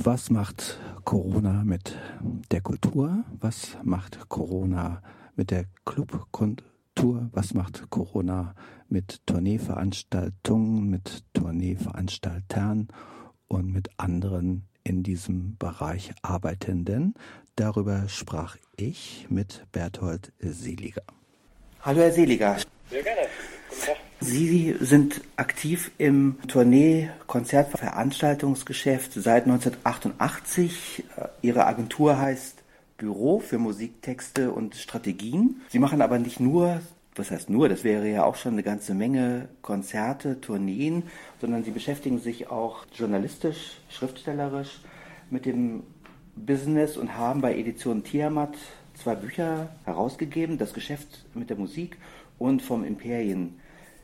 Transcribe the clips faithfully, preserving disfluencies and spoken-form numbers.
Was macht Corona mit der Kultur? Was macht Corona mit der Clubkultur? Was macht Corona mit Tourneeveranstaltungen, mit Tourneeveranstaltern und mit anderen in diesem Bereich Arbeitenden? Darüber sprach ich mit Berthold Seliger. Hallo Herr Seliger. Sehr gerne. Guten Tag. Sie sind aktiv im Tournee-, Konzert-, Veranstaltungsgeschäft seit neunzehnhundertachtundachtzig. Ihre Agentur heißt Büro für Musiktexte und Strategien. Sie machen aber nicht nur, was heißt nur, das wäre ja auch schon eine ganze Menge Konzerte, Tourneen, sondern Sie beschäftigen sich auch journalistisch, schriftstellerisch mit dem Business und haben bei Edition Tiamat zwei Bücher herausgegeben, Das Geschäft mit der Musik und Vom Imperiengeschäft.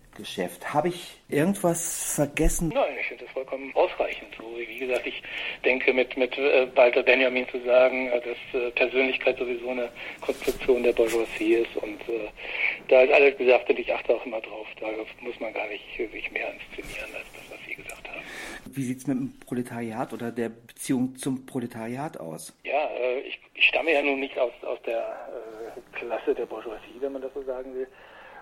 Habe ich irgendwas vergessen? Nein, ich finde das vollkommen ausreichend. So, wie gesagt, ich denke, mit, mit äh, Walter Benjamin zu sagen, äh, dass äh, Persönlichkeit sowieso eine Konstruktion der Bourgeoisie ist und äh, da ist alles gesagt und ich achte auch immer drauf. Da muss man gar nicht äh, sich mehr inszenieren als das, was Sie gesagt haben. Wie sieht es mit dem Proletariat oder der Beziehung zum Proletariat aus? Ja, äh, ich, ich stamme ja nun nicht aus, aus der äh, Klasse der Bourgeoisie, wenn man das so sagen will.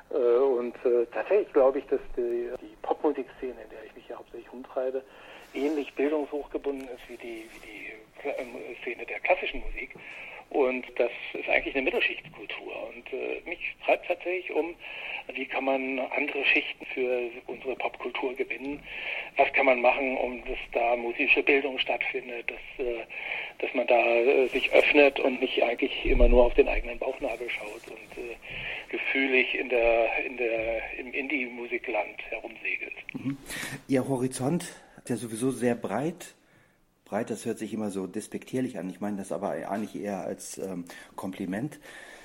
Und äh, tatsächlich glaube ich, dass die, die Popmusikszene, in der ich mich ja hauptsächlich umtreibe, ähnlich bildungshochgebunden ist wie die, wie die äh, Szene der klassischen Musik. Und das ist eigentlich eine Mittelschichtskultur. Und äh, mich treibt tatsächlich um, wie kann man andere Schichten für unsere Popkultur gewinnen? Was kann man machen, um dass da musische Bildung stattfindet, dass, äh, dass man da äh, sich öffnet und nicht eigentlich immer nur auf den eigenen Bauchnabel schaut und äh, gefühlig in der, in der, im Indie-Musikland herumsegelt. Mhm. Ihr Horizont ist ja sowieso sehr breit. Breit, das hört sich immer so despektierlich an. Ich meine das aber eigentlich eher als ähm, Kompliment.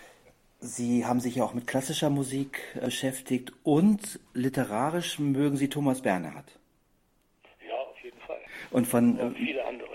Sie haben sich ja auch mit klassischer Musik äh, beschäftigt und literarisch mögen Sie Thomas Bernhard. Ja, auf jeden Fall. Und von und viele andere.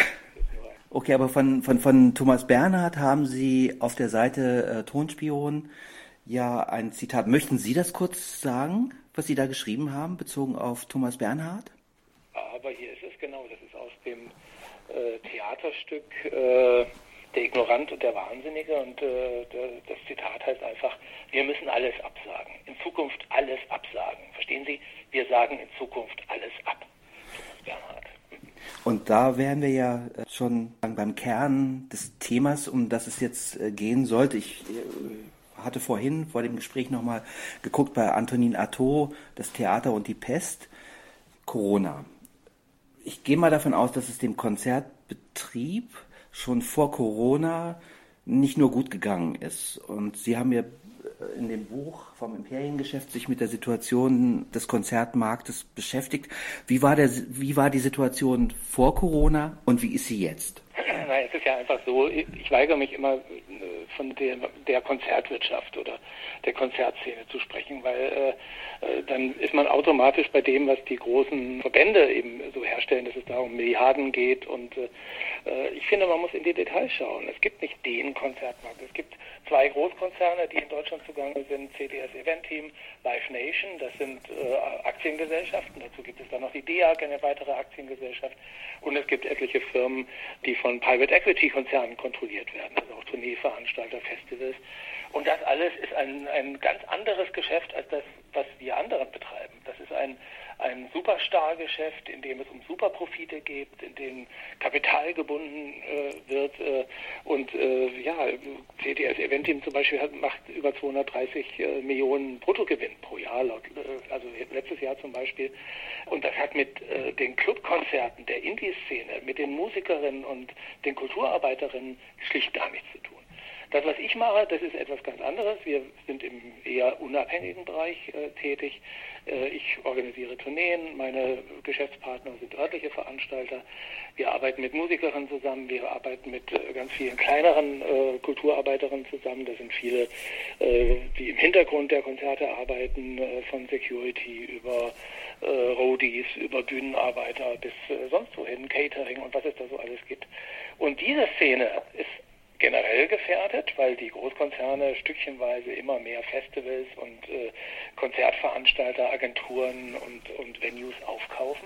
Okay, aber von, von, von Thomas Bernhard haben Sie auf der Seite äh, Tonspion ja ein Zitat. Möchten Sie das kurz sagen, was Sie da geschrieben haben, bezogen auf Thomas Bernhard? Aber hier ist es genau, das ist aus dem äh, Theaterstück äh, Der Ignorant und der Wahnsinnige und äh, der, das Zitat heißt einfach, wir müssen alles absagen, in Zukunft alles absagen. Verstehen Sie? Wir sagen in Zukunft alles ab. Thomas Bernhard. Und da wären wir ja schon beim Kern des Themas, um das es jetzt gehen sollte. Ich hatte vorhin vor dem Gespräch nochmal geguckt bei Antonin Artaud, das Theater und die Pest, Corona. Ich gehe mal davon aus, dass es dem Konzertbetrieb schon vor Corona nicht nur gut gegangen ist. Und Sie haben ja in dem Buch vom Imperiengeschäft sich mit der Situation des Konzertmarktes beschäftigt. Wie war der, wie war die Situation vor Corona und wie ist sie jetzt? Nein, es ist ja einfach so, ich weigere mich immer von der, der Konzertwirtschaft oder der Konzertszene zu sprechen, weil äh, dann ist man automatisch bei dem, was die großen Verbände eben so herstellen, dass es da um Milliarden geht und äh, ich finde, man muss in die Details schauen. Es gibt nicht den Konzertmarkt. Es gibt zwei Großkonzerne, die in Deutschland zugange sind, C D S Event Team, Live Nation, das sind äh, Aktiengesellschaften, dazu gibt es dann noch die D E A G, eine weitere Aktiengesellschaft und es gibt etliche Firmen, die von Private Equity Konzernen kontrolliert werden, also auch Tourneeveranstalter, Festivals. Und das alles ist ein, ein ganz anderes Geschäft als das, was wir anderen betreiben. Das ist ein, ein Superstar-Geschäft, in dem es um Superprofite geht, in dem Kapital gebunden äh, wird. Äh, und äh, ja, C D S Event Team zum Beispiel hat, macht über zweihundertdreißig äh, Millionen Bruttogewinn pro Jahr, laut, äh, also letztes Jahr zum Beispiel. Und das hat mit äh, den Clubkonzerten der Indie-Szene, mit den Musikerinnen und den Kulturarbeiterinnen schlicht gar nichts zu tun. Das, was ich mache, das ist etwas ganz anderes. Wir sind im eher unabhängigen Bereich äh, tätig. Äh, ich organisiere Tourneen, meine Geschäftspartner sind örtliche Veranstalter. Wir arbeiten mit Musikerinnen zusammen, wir arbeiten mit äh, ganz vielen kleineren äh, Kulturarbeiterinnen zusammen. Das sind viele, äh, die im Hintergrund der Konzerte arbeiten, äh, von Security über äh, Roadies, über Bühnenarbeiter bis äh, sonst wohin, Catering und was es da so alles gibt. Und diese Szene ist generell gefährdet, weil die Großkonzerne stückchenweise immer mehr Festivals und äh, Konzertveranstalter, Agenturen und, und Venues aufkaufen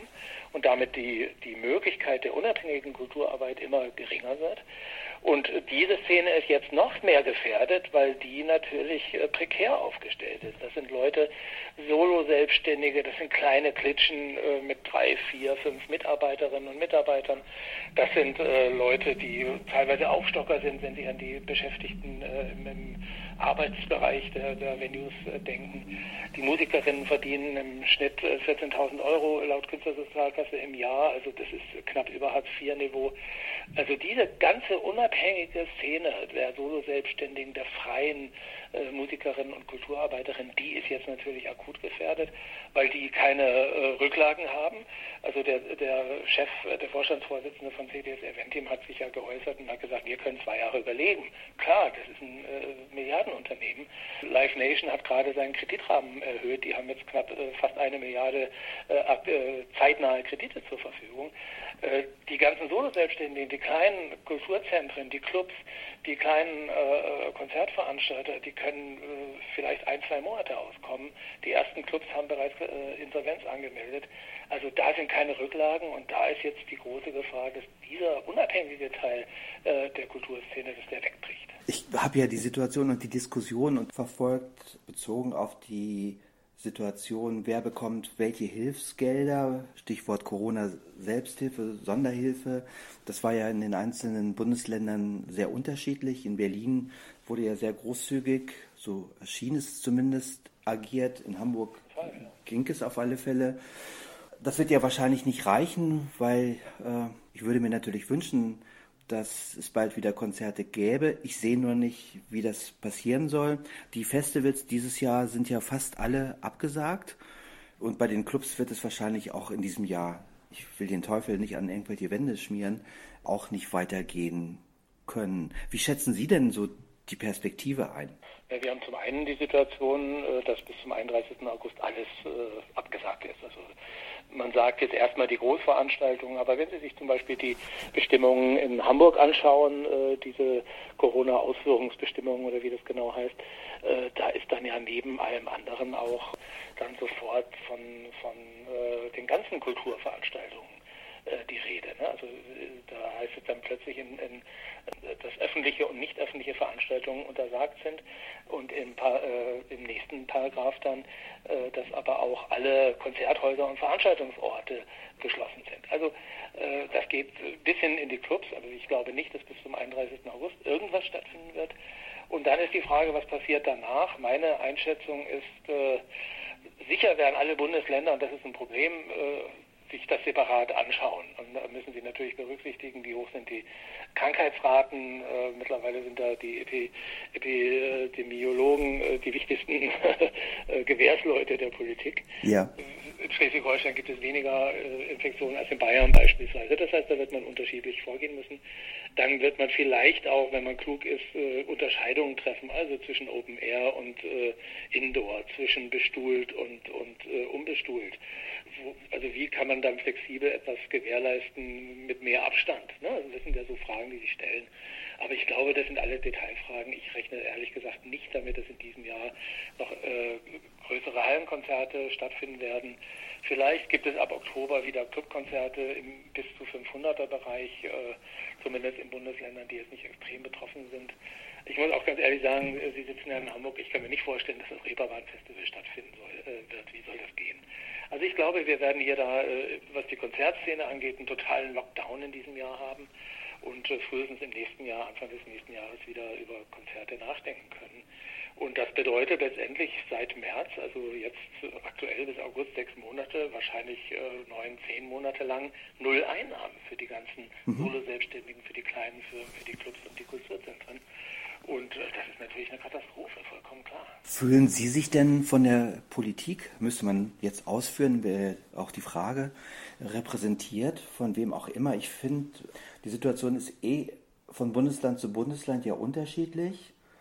und damit die, die Möglichkeit der unabhängigen Kulturarbeit immer geringer wird. Und diese Szene ist jetzt noch mehr gefährdet, weil die natürlich äh, prekär aufgestellt ist. Das sind Leute, Solo-Selbstständige, das sind kleine Klitschen äh, mit drei, vier, fünf Mitarbeiterinnen und Mitarbeitern. Das sind äh, Leute, die teilweise Aufstocker sind, wenn sie an die Beschäftigten äh, im, im Arbeitsbereich der, der Venues äh, denken. Die Musikerinnen verdienen im Schnitt äh, vierzehntausend Euro laut Künstlersozialkasse im Jahr, also das ist knapp über Hartz vier Niveau. Also diese ganze unabhängige Szene der Solo-Selbstständigen, der freien äh, Musikerinnen und Kulturarbeiterinnen, die ist jetzt natürlich akut gefährdet, weil die keine äh, Rücklagen haben. Also der, der Chef, der Vorstandsvorsitzende von C D S Eventim hat sich ja geäußert und hat gesagt, wir können zwei Jahre überleben. Klar, das ist ein äh, Milliardenunternehmen. Live Nation hat gerade seinen Kreditrahmen erhöht. Die haben jetzt knapp äh, fast eine Milliarde äh, ab, äh, zeitnahe Kredite zur Verfügung. Äh, die ganzen Solo-Selbstständigen, die kleinen Kulturzentren, die Clubs, die kleinen äh, Konzertveranstalter, die können äh, vielleicht ein, zwei Monate auskommen. Die ersten Clubs haben bereits äh, Insolvenz angemeldet. Also da sind keine Rücklagen und da ist jetzt die große Gefahr, dass dieser unabhängige Teil äh, der Kulturszene, dass der wegbricht. Ich habe ja die Situation und die Diskussion und verfolgt, bezogen auf die Situation, wer bekommt welche Hilfsgelder, Stichwort Corona-Selbsthilfe, Sonderhilfe. Das war ja in den einzelnen Bundesländern sehr unterschiedlich. In Berlin wurde ja sehr großzügig, so erschien es zumindest, agiert. In Hamburg ging es auf alle Fälle. Das wird ja wahrscheinlich nicht reichen, weil äh, ich würde mir natürlich wünschen, dass es bald wieder Konzerte gäbe. Ich sehe nur nicht, wie das passieren soll. Die Festivals dieses Jahr sind ja fast alle abgesagt. Und bei den Clubs wird es wahrscheinlich auch in diesem Jahr, ich will den Teufel nicht an irgendwelche Wände schmieren, auch nicht weitergehen können. Wie schätzen Sie denn so die Perspektive ein? Ja, wir haben zum einen die Situation, dass bis zum einunddreißigsten August alles äh, abgesagt ist. Also man sagt jetzt erstmal die Großveranstaltungen, aber wenn Sie sich zum Beispiel die Bestimmungen in Hamburg anschauen, äh, diese Corona-Ausführungsbestimmungen oder wie das genau heißt, äh, da ist dann ja neben allem anderen auch dann sofort von, von äh, den ganzen Kulturveranstaltungen die Rede. Ne? Also da heißt es dann plötzlich, in, in, dass öffentliche und nicht öffentliche Veranstaltungen untersagt sind und im, pa- äh, im nächsten Paragraph dann, äh, dass aber auch alle Konzerthäuser und Veranstaltungsorte geschlossen sind. Also äh, das geht bis hin in die Clubs, also ich glaube nicht, dass bis zum einunddreißigsten August irgendwas stattfinden wird. Und dann ist die Frage, was passiert danach? Meine Einschätzung ist, äh, sicher werden alle Bundesländer, und das ist ein Problem, äh, sich das separat anschauen. Und da müssen Sie natürlich berücksichtigen, wie hoch sind die Krankheitsraten. Äh, mittlerweile sind da die Epi- Epidemiologen äh, die wichtigsten äh, Gewährsleute der Politik. Ja. In Schleswig-Holstein gibt es weniger äh, Infektionen als in Bayern beispielsweise. Das heißt, da wird man unterschiedlich vorgehen müssen. Dann wird man vielleicht auch, wenn man klug ist, äh, Unterscheidungen treffen, also zwischen Open Air und äh, Indoor, zwischen bestuhlt und, und äh, unbestuhlt. Wo, also wie kann man dann flexibel etwas gewährleisten mit mehr Abstand? Ne? Also das sind ja so Fragen, die sich stellen. Aber ich glaube, das sind alle Detailfragen. Ich rechne ehrlich gesagt nicht damit, dass in diesem Jahr noch äh, größere Hallenkonzerte stattfinden werden. Vielleicht gibt es ab Oktober wieder Clubkonzerte im bis zu fünfhunderter Bereich, äh, zumindest in Bundesländern, die jetzt nicht extrem betroffen sind. Ich muss auch ganz ehrlich sagen, Sie sitzen ja in Hamburg, ich kann mir nicht vorstellen, dass das Reeperbahn-Festival stattfinden soll, äh, wird. Wie soll das gehen? Also ich glaube, wir werden hier da, äh, was die Konzertszene angeht, einen totalen Lockdown in diesem Jahr haben und äh, frühestens im nächsten Jahr, Anfang des nächsten Jahres wieder über Konzerte nachdenken können. Und das bedeutet letztendlich seit März, also jetzt aktuell bis August, sechs Monate, wahrscheinlich äh, neun, zehn Monate lang, null Einnahmen für die ganzen mhm. Solo-Selbstständigen, für die kleinen Firmen, für die Clubs und die Kulturzentren. Und äh, das ist natürlich eine Katastrophe, vollkommen klar. Fühlen Sie sich denn von der Politik, müsste man jetzt ausführen, wäre auch die Frage, repräsentiert, von wem auch immer? Ich finde, die Situation ist eh von Bundesland zu Bundesland ja unterschiedlich.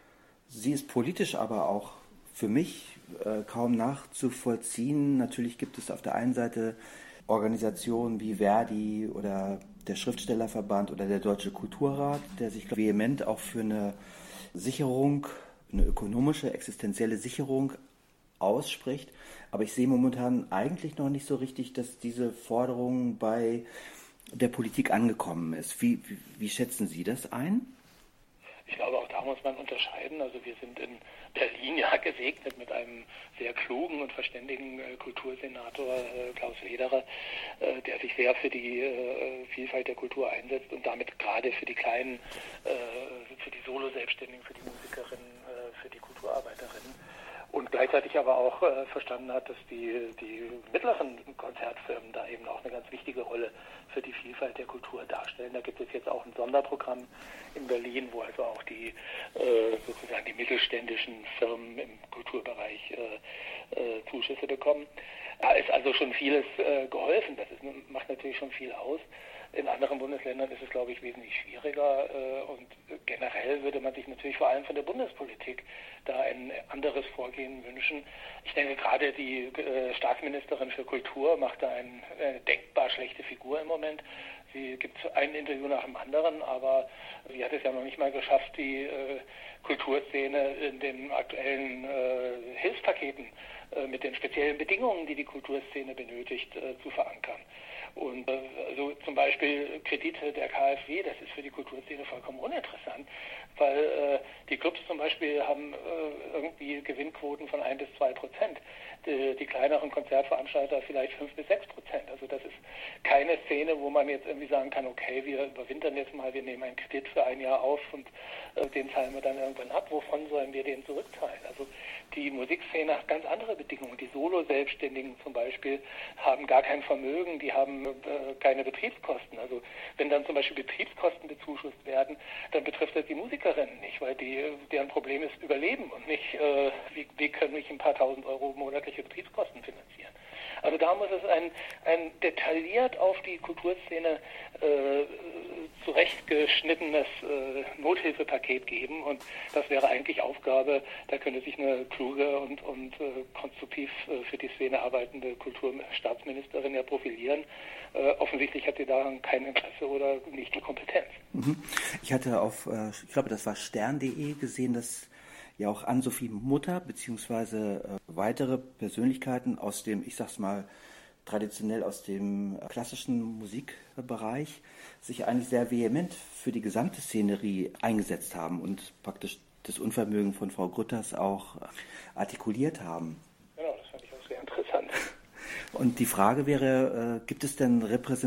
Sie ist politisch aber auch für mich äh, kaum nachzuvollziehen. Natürlich gibt es auf der einen Seite Organisationen wie Verdi oder der Schriftstellerverband oder der Deutsche Kulturrat, der sich vehement auch für eine Sicherung, eine ökonomische, existenzielle Sicherung ausspricht. Aber ich sehe momentan eigentlich noch nicht so richtig, dass diese Forderung bei der Politik angekommen ist. Wie, wie, wie schätzen Sie das ein? Ich glaube, auch da muss man unterscheiden. Also wir sind in Berlin ja gesegnet mit einem sehr klugen und verständigen äh, Kultursenator äh, Klaus Lederer, äh, der sich sehr für die äh, Vielfalt der Kultur einsetzt und damit gerade für die kleinen, äh, für die Solo-Selbstständigen, für die Musikerinnen, äh, für die Kulturarbeiterinnen. Und gleichzeitig aber auch äh, verstanden hat, dass die, die mittleren Konzertfirmen da eben auch eine ganz wichtige Rolle für die Vielfalt der Kultur darstellen. Da gibt es jetzt auch ein Sonderprogramm in Berlin, wo also auch die äh, sozusagen die mittelständischen Firmen im Kulturbereich äh, äh, Zuschüsse bekommen. Da ist also schon vieles äh, geholfen. Das ist, macht natürlich schon viel aus. In anderen Bundesländern ist es, glaube ich, wesentlich schwieriger äh, und generell würde man sich natürlich vor allem von der Bundespolitik da ein anderes Vorgehen wünschen. Ich denke, gerade die äh, Staatsministerin für Kultur macht da eine äh, denkbar schlechte Figur im Moment. Sie gibt ein Interview nach dem anderen, aber sie hat es ja noch nicht mal geschafft, die äh, Kulturszene in den aktuellen äh, Hilfspaketen äh, mit den speziellen Bedingungen, die die Kulturszene benötigt, äh, zu verankern. Und äh, also zum Beispiel Kredite der K f W, das ist für die Kulturszene vollkommen uninteressant, weil äh, die Clubs zum Beispiel haben äh, irgendwie Gewinnquoten von ein bis zwei Prozent. Die, die kleineren Konzertveranstalter vielleicht fünf bis sechs Prozent. Also das ist keine Szene, wo man jetzt irgendwie sagen kann, okay, wir überwintern jetzt mal, wir nehmen einen Kredit für ein Jahr auf und äh, den zahlen wir dann irgendwann ab. Wovon sollen wir den zurückzahlen? Also die Musikszene hat ganz andere Bedingungen. Die Solo-Selbstständigen zum Beispiel haben gar kein Vermögen, die haben äh, keine Betriebskosten. Also wenn dann zum Beispiel Betriebskosten bezuschusst werden, dann betrifft das die Musikerinnen nicht, weil die, deren Problem ist Überleben und nicht, äh, wie, wie können ich ein paar tausend Euro monatliche Betriebskosten finanzieren. Also da muss es ein, ein detailliert auf die Kulturszene äh, zurechtgeschnittenes äh, Nothilfepaket geben und das wäre eigentlich Aufgabe, da könnte sich eine kluge und, und äh, konstruktiv äh, für die Szene arbeitende Kulturstaatsministerin ja profilieren. Äh, offensichtlich hat sie daran kein Interesse oder nicht die Kompetenz. Mhm. Ich hatte auf, äh, ich glaube, das war stern punkt de gesehen, dass ja auch Ann-Sophie Mutter beziehungsweise äh, weitere Persönlichkeiten aus dem, ich sag's mal, traditionell aus dem klassischen Musikbereich sich eigentlich sehr vehement für die gesamte Szenerie eingesetzt haben und praktisch das Unvermögen von Frau Grütters auch artikuliert haben. Genau, das fand ich auch sehr interessant. Und die Frage wäre, äh, gibt es denn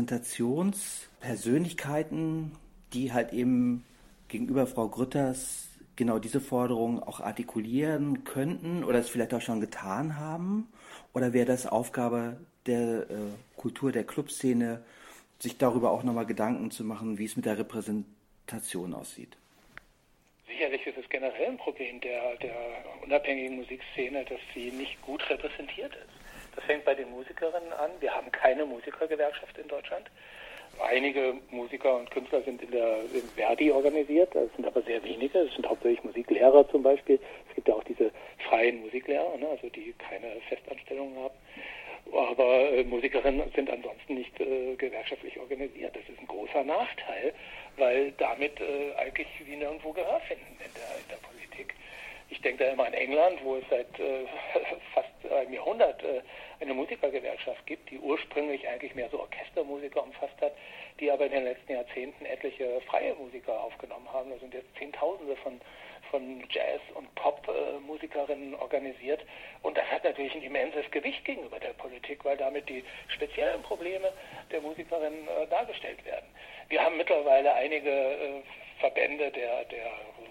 Repräsentationspersönlichkeiten, die halt eben gegenüber Frau Grütters genau diese Forderungen auch artikulieren könnten oder es vielleicht auch schon getan haben? Oder wäre das Aufgabe der äh, Kultur, der Clubszene, sich darüber auch nochmal Gedanken zu machen, wie es mit der Repräsentation aussieht? Sicherlich ist es generell ein Problem der, der unabhängigen Musikszene, dass sie nicht gut repräsentiert ist. Das fängt bei den Musikerinnen an. Wir haben keine Musikergewerkschaft in Deutschland. Einige Musiker und Künstler sind in der in Verdi organisiert, das sind aber sehr wenige, das sind hauptsächlich Musiklehrer zum Beispiel. Es gibt ja auch diese freien Musiklehrer, ne, also die keine Festanstellungen haben. Aber äh, Musikerinnen sind ansonsten nicht äh, gewerkschaftlich organisiert. Das ist ein großer Nachteil, weil damit äh, eigentlich wie nirgendwo Gehör finden in der, in der Politik. Ich denke da immer an England, wo es seit äh, fast einem Jahrhundert äh, eine Musikergewerkschaft gibt, die ursprünglich eigentlich mehr so Orchestermusiker umfasst hat, die aber in den letzten Jahrzehnten etliche freie Musiker aufgenommen haben. Da sind jetzt Zehntausende von, von Jazz- und Pop-Musikerinnen organisiert. Und das hat natürlich ein immenses Gewicht gegenüber der Politik, weil damit die speziellen Probleme der Musikerinnen äh, dargestellt werden. Wir haben mittlerweile einige äh, Verbände der, der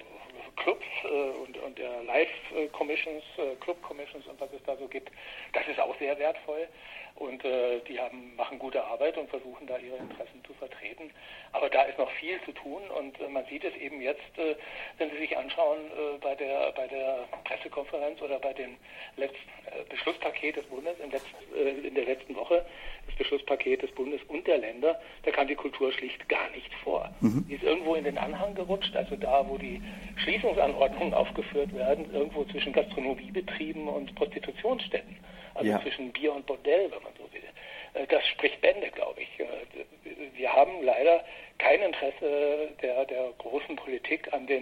Clubs äh, und, und der Live-Commissions, äh, Club-Commissions und was es da so gibt. Das ist auch sehr wertvoll und äh, die haben, machen gute Arbeit und versuchen da ihre Interessen zu vertreten. Aber da ist noch viel zu tun und äh, man sieht es eben jetzt, äh, wenn Sie sich anschauen äh, bei der bei der Pressekonferenz oder bei dem letzten äh, Beschlusspaket des Bundes im letzten, äh, in der letzten Woche, das Beschlusspaket des Bundes und der Länder, da kam die Kultur schlicht gar nicht vor. Mhm. Die ist irgendwo in den Anhang gerutscht, also da, wo die Schließungsanordnungen aufgeführt werden, irgendwo zwischen Gastronomiebetrieben und Prostitutionsstätten, also ja. zwischen Bier und Bordell, wenn man so will. Das spricht Bände, glaube ich. Wir haben leider kein Interesse der, der großen Politik an den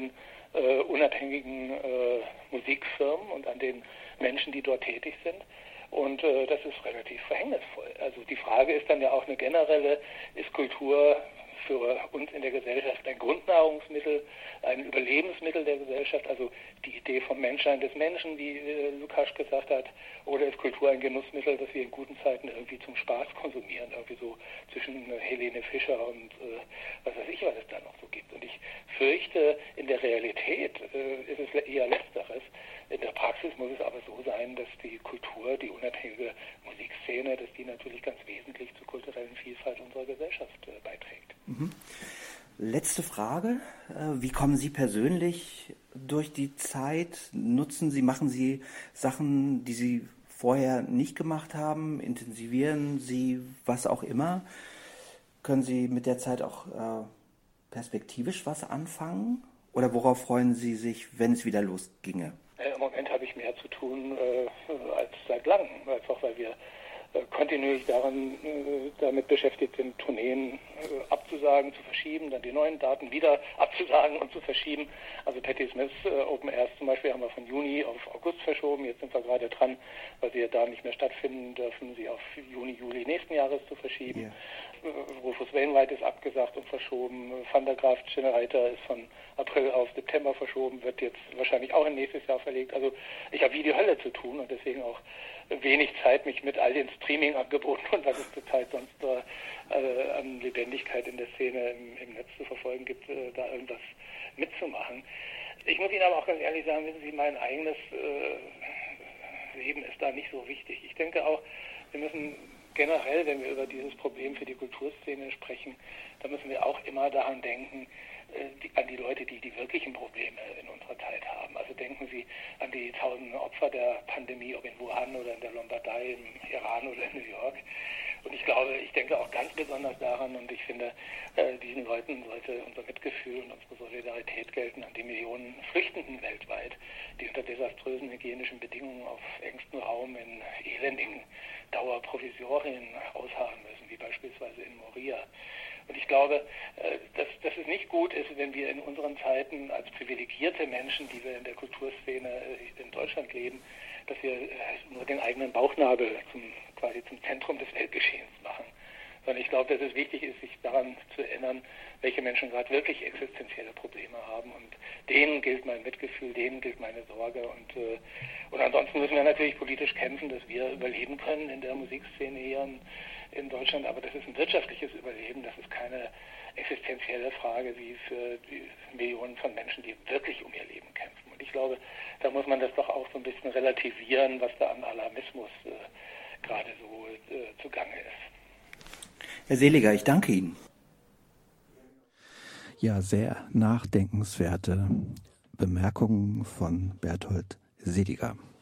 äh, unabhängigen äh, Musikfirmen und an den Menschen, die dort tätig sind. Und äh, das ist relativ verhängnisvoll. Also die Frage ist dann ja auch eine generelle, ist Kultur für uns in der Gesellschaft ein Grundnahrungsmittel, ein Überlebensmittel der Gesellschaft, also die Idee vom Menschsein des Menschen, wie äh, Lukács gesagt hat, oder ist Kultur ein Genussmittel, das wir in guten Zeiten irgendwie zum Spaß konsumieren, irgendwie so zwischen äh, Helene Fischer und äh, was weiß ich, was es da noch so gibt. Und ich fürchte, in der Realität äh, ist es eher Letzteres. In der Praxis muss es aber so sein, dass die Kultur, die unabhängige Musikszene, dass die natürlich ganz wesentlich zur kulturellen Vielfalt unserer Gesellschaft äh, beiträgt. Mhm. Letzte Frage. Wie kommen Sie persönlich durch die Zeit? Nutzen Sie, machen Sie Sachen, die Sie vorher nicht gemacht haben? Intensivieren Sie was auch immer? Können Sie mit der Zeit auch äh, perspektivisch was anfangen? Oder worauf freuen Sie sich, wenn es wieder losginge? Äh, Im Moment habe ich mehr zu tun äh, als seit langem, einfach weil wir äh, kontinuierlich daran, äh, damit beschäftigt sind, Tourneen äh, abzusagen, zu verschieben, dann die neuen Daten wieder abzusagen und zu verschieben. Also Patti Smith's äh, Open Airs zum Beispiel haben wir von Juni auf August verschoben. Jetzt sind wir gerade dran, weil sie ja da nicht mehr stattfinden dürfen, sie auf Juni, Juli nächsten Jahres zu verschieben. Yeah. Rufus Wainwright ist abgesagt und verschoben. Van der Graaf Generator ist von April auf September verschoben, wird jetzt wahrscheinlich auch in nächstes Jahr verlegt. Also ich habe wie die Hölle zu tun und deswegen auch wenig Zeit, mich mit all den Streaming-Angeboten und was es zurzeit sonst äh, an Lebendigkeit in der Szene im, im Netz zu verfolgen gibt, äh, da irgendwas mitzumachen. Ich muss Ihnen aber auch ganz ehrlich sagen, wissen Sie, mein eigenes äh, Leben ist da nicht so wichtig. Ich denke auch, wir müssen generell, wenn wir über dieses Problem für die Kulturszene sprechen, da müssen wir auch immer daran denken, äh, die, an die Leute, die die wirklichen Probleme in unserer Zeit haben. Also denken Sie an die tausenden Opfer der Pandemie, ob in Wuhan oder in der Lombardei, im Iran oder in New York. Und ich glaube, ich denke auch ganz besonders daran, und ich finde, äh, diesen Leuten sollte unser Mitgefühl und unsere Solidarität gelten an die Millionen Flüchtenden weltweit, die unter desaströsen hygienischen Bedingungen auf engstem Raum in elendigen Dauerprovisorien ausharren müssen, wie beispielsweise in Moria. Und ich glaube, äh, dass, dass es nicht gut ist, wenn wir in unseren Zeiten als privilegierte Menschen, die wir in der Kulturszene äh, in Deutschland leben, dass wir äh, nur den eigenen Bauchnabel zum, quasi zum Zentrum des Weltgeschehens machen. Sondern ich glaube, dass es wichtig ist, sich daran zu erinnern, welche Menschen gerade wirklich existenzielle Probleme haben. Und denen gilt mein Mitgefühl, denen gilt meine Sorge. Und, äh, und ansonsten müssen wir natürlich politisch kämpfen, dass wir überleben können in der Musikszene hier in, in Deutschland. Aber das ist ein wirtschaftliches Überleben, das ist keine existenzielle Frage wie für die Millionen von Menschen, die wirklich um ihr Leben kämpfen. Und ich glaube, da muss man das doch auch so ein bisschen relativieren, was da an Alarmismus äh, gerade so äh, zugange ist. Herr Seliger, ich danke Ihnen. Ja, sehr nachdenkenswerte Bemerkungen von Berthold Seliger.